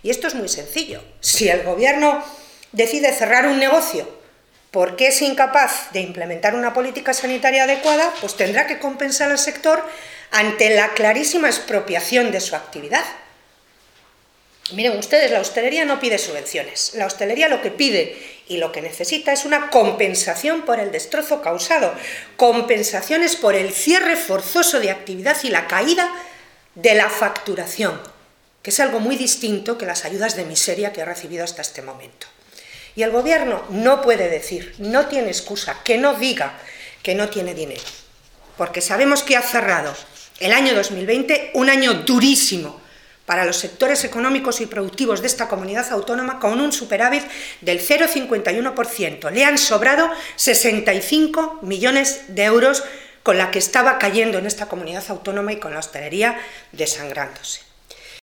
Y esto es muy sencillo. Si el Gobierno decide cerrar un negocio porque es incapaz de implementar una política sanitaria adecuada, pues tendrá que compensar al sector ante la clarísima expropiación de su actividad. Miren ustedes, la hostelería no pide subvenciones. La hostelería lo que pide y lo que necesita es una compensación por el destrozo causado, compensaciones por el cierre forzoso de actividad y la caída de la facturación, que es algo muy distinto que las ayudas de miseria que ha recibido hasta este momento. Y el Gobierno no puede decir, no tiene excusa, que no diga que no tiene dinero, porque sabemos que ha cerrado el año 2020, un año durísimo para los sectores económicos y productivos de esta comunidad autónoma, con un superávit del 0,51%. Le han sobrado 65 millones de euros con la que estaba cayendo en esta comunidad autónoma y con la hostelería desangrándose.